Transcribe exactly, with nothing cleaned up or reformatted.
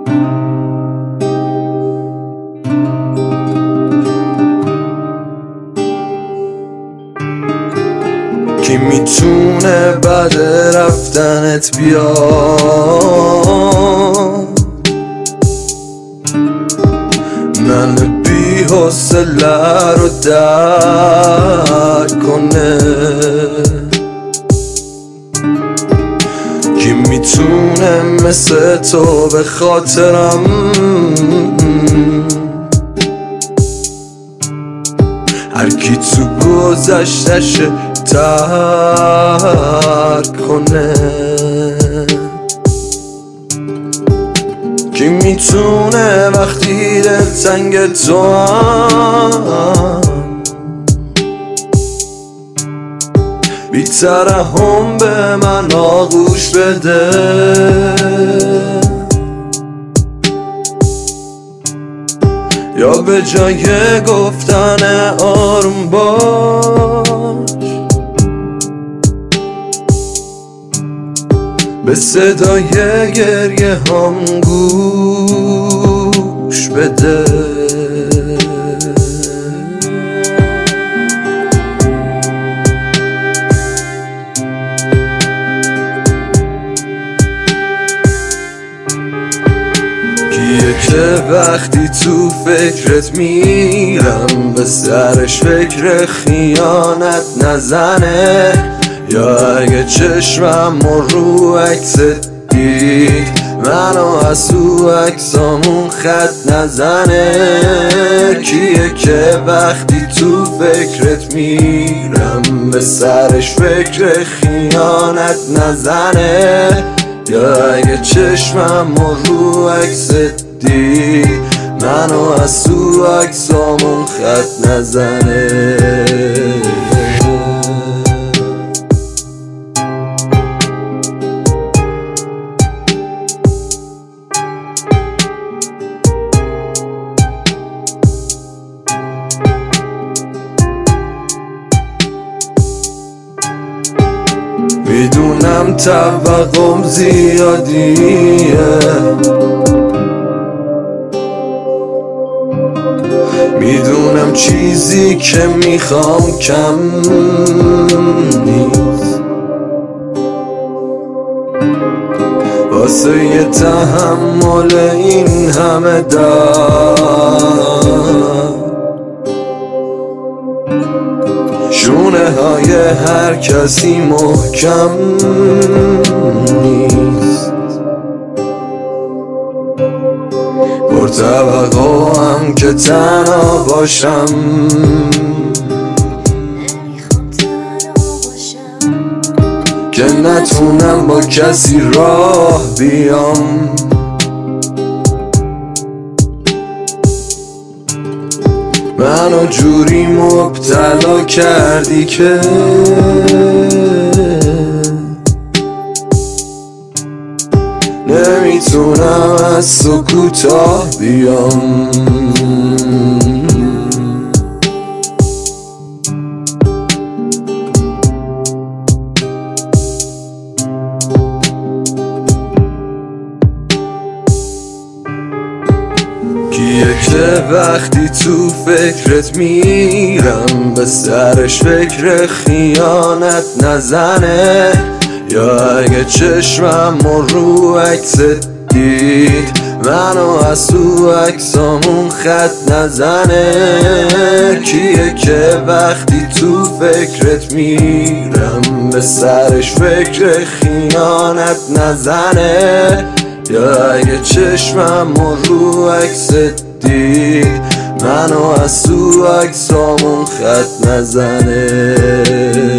کی میتونه بعد رفتنت بیا من بی حوصله رو درک کنه؟ کی میتونه مثل تو به خاطرم هر کی تو گذشتش ترک کنه؟ کی میتونه وقتی دلتنگ تو هم بی ترحم به من آغوش بده؟ یا به جای گفتن آروم باش به صدای گریه هم گوش بده؟ کیه که وقتی تو فکرت میرم به سرش فکر خیانت نزنه؟ یا اگه چشمم رو عکست دید منو از تو عکسامون خط نزنه؟ کیه که وقتی تو فکرت میرم به سرش فکر خیانت نزنه؟ یا اگه چشمم رو عکست دید منو از تو عکسامون خط نزنه؟ میدونم توقعم زیادیه میدونم چیزی که میخوام کم نیست واسه یه تحمل این همه درد شونه های هر کسی محکم نیست پرتوقعم که تنها باشم که نتونم با کسی راه بیام منو جوری مبتلا کردی که نمیتونم از تو کوتاه بیام کیه که وقتی تو فکرت میرم به سرش فکر خیانت نزنه؟ یا اگه چشمم رو عکست دید منو از تو عکسامون خط نزنه؟ کیه که وقتی تو فکرت میرم به سرش فکر خیانت نزنه؟ یا اگه چشمم رو عکست دید منو از تو عکسامون خط نزنه؟